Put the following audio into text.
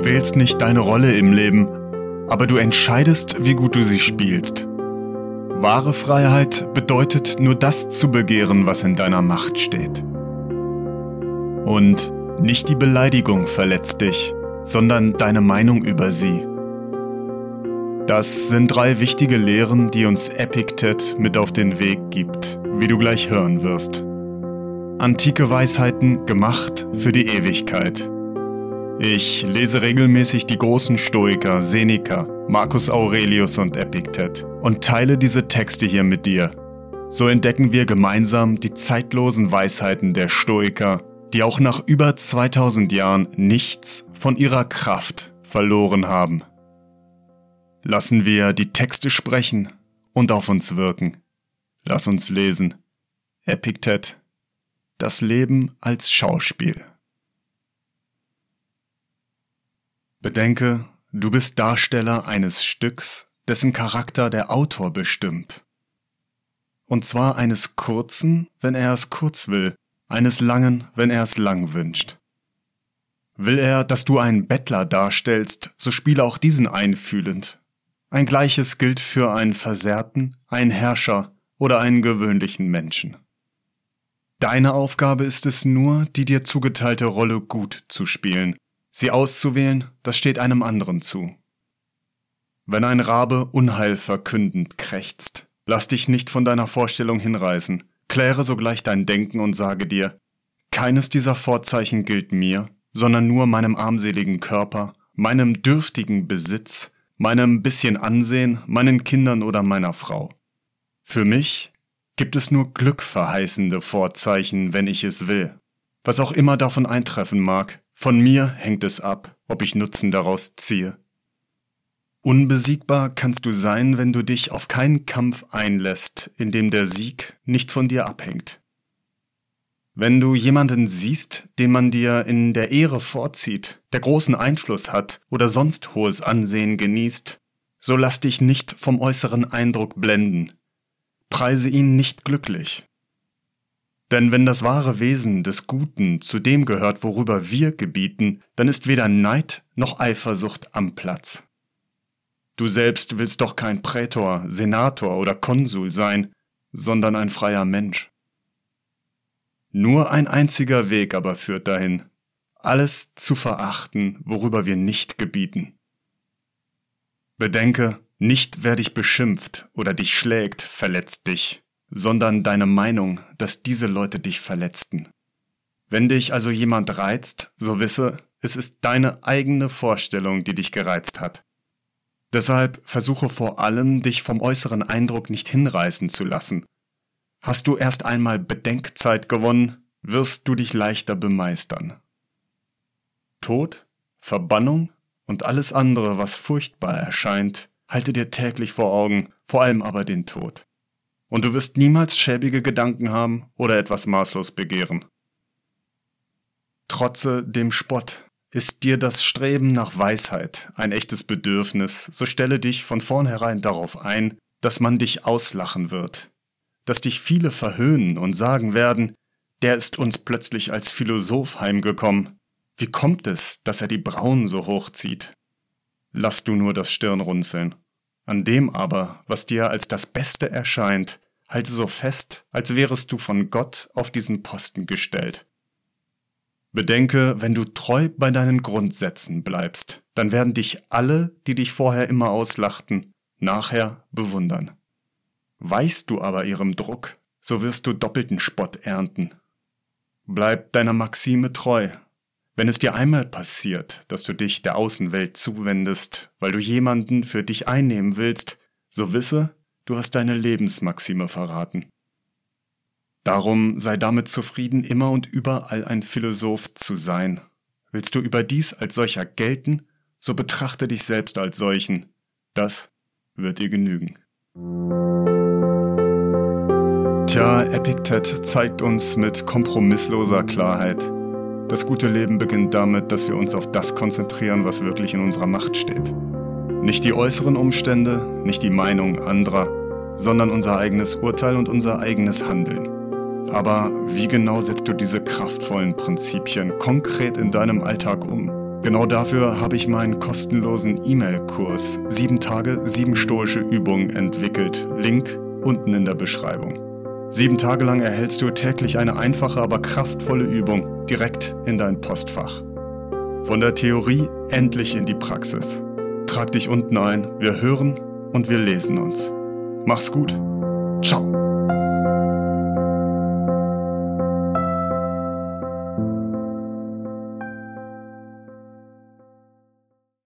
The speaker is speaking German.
Du wählst nicht deine Rolle im Leben, aber du entscheidest, wie gut du sie spielst. Wahre Freiheit bedeutet, nur das zu begehren, was in deiner Macht steht. Und nicht die Beleidigung verletzt dich, sondern deine Meinung über sie. Das sind 3 wichtige Lehren, die uns Epiktet mit auf den Weg gibt, wie du gleich hören wirst. Antike Weisheiten gemacht für die Ewigkeit. Ich lese regelmäßig die großen Stoiker Seneca, Marcus Aurelius und Epiktet und teile diese Texte hier mit dir. So entdecken wir gemeinsam die zeitlosen Weisheiten der Stoiker, die auch nach über 2000 Jahren nichts von ihrer Kraft verloren haben. Lassen wir die Texte sprechen und auf uns wirken. Lass uns lesen. Epiktet. Das Leben als Schauspiel. Bedenke, du bist Darsteller eines Stücks, dessen Charakter der Autor bestimmt. Und zwar eines kurzen, wenn er es kurz will, eines langen, wenn er es lang wünscht. Will er, dass du einen Bettler darstellst, so spiele auch diesen einfühlend. Ein Gleiches gilt für einen Versehrten, einen Herrscher oder einen gewöhnlichen Menschen. Deine Aufgabe ist es nur, die dir zugeteilte Rolle gut zu spielen. Sie auszuwählen, das steht einem anderen zu. Wenn ein Rabe Unheil verkündend krächzt, lass dich nicht von deiner Vorstellung hinreißen, kläre sogleich dein Denken und sage dir, keines dieser Vorzeichen gilt mir, sondern nur meinem armseligen Körper, meinem dürftigen Besitz, meinem bisschen Ansehen, meinen Kindern oder meiner Frau. Für mich gibt es nur glückverheißende Vorzeichen, wenn ich es will. Was auch immer davon eintreffen mag, von mir hängt es ab, ob ich Nutzen daraus ziehe. Unbesiegbar kannst du sein, wenn du dich auf keinen Kampf einlässt, in dem der Sieg nicht von dir abhängt. Wenn du jemanden siehst, den man dir in der Ehre vorzieht, der großen Einfluss hat oder sonst hohes Ansehen genießt, so lass dich nicht vom äußeren Eindruck blenden. Preise ihn nicht glücklich. Denn wenn das wahre Wesen des Guten zu dem gehört, worüber wir gebieten, dann ist weder Neid noch Eifersucht am Platz. Du selbst willst doch kein Prätor, Senator oder Konsul sein, sondern ein freier Mensch. Nur ein einziger Weg aber führt dahin, alles zu verachten, worüber wir nicht gebieten. Bedenke, nicht wer dich beschimpft oder dich schlägt, verletzt dich, sondern deine Meinung, dass diese Leute dich verletzten. Wenn dich also jemand reizt, so wisse, es ist deine eigene Vorstellung, die dich gereizt hat. Deshalb versuche vor allem, dich vom äußeren Eindruck nicht hinreißen zu lassen. Hast du erst einmal Bedenkzeit gewonnen, wirst du dich leichter bemeistern. Tod, Verbannung und alles andere, was furchtbar erscheint, halte dir täglich vor Augen, vor allem aber den Tod. Und du wirst niemals schäbige Gedanken haben oder etwas maßlos begehren. Trotze dem Spott. Ist dir das Streben nach Weisheit ein echtes Bedürfnis, so stelle dich von vornherein darauf ein, dass man dich auslachen wird, dass dich viele verhöhnen und sagen werden, der ist uns plötzlich als Philosoph heimgekommen. Wie kommt es, dass er die Brauen so hochzieht? Lass du nur das Stirnrunzeln. An dem aber, was dir als das Beste erscheint, halte so fest, als wärest du von Gott auf diesen Posten gestellt. Bedenke, wenn du treu bei deinen Grundsätzen bleibst, dann werden dich alle, die dich vorher immer auslachten, nachher bewundern. Weichst du aber ihrem Druck, so wirst du doppelten Spott ernten. Bleib deiner Maxime treu. Wenn es dir einmal passiert, dass du dich der Außenwelt zuwendest, weil du jemanden für dich einnehmen willst, so wisse, du hast deine Lebensmaxime verraten. Darum sei damit zufrieden, immer und überall ein Philosoph zu sein. Willst du überdies als solcher gelten, so betrachte dich selbst als solchen. Das wird dir genügen. Tja, Epiktet zeigt uns mit kompromissloser Klarheit. Das gute Leben beginnt damit, dass wir uns auf das konzentrieren, was wirklich in unserer Macht steht. Nicht die äußeren Umstände, nicht die Meinung anderer, sondern unser eigenes Urteil und unser eigenes Handeln. Aber wie genau setzt du diese kraftvollen Prinzipien konkret in deinem Alltag um? Genau dafür habe ich meinen kostenlosen E-Mail-Kurs 7 Tage, 7 stoische Übungen entwickelt. Link unten in der Beschreibung. 7 Tage lang erhältst du täglich eine einfache, aber kraftvolle Übung direkt in dein Postfach. Von der Theorie endlich in die Praxis. Trag dich unten ein, wir hören und wir lesen uns. Mach's gut!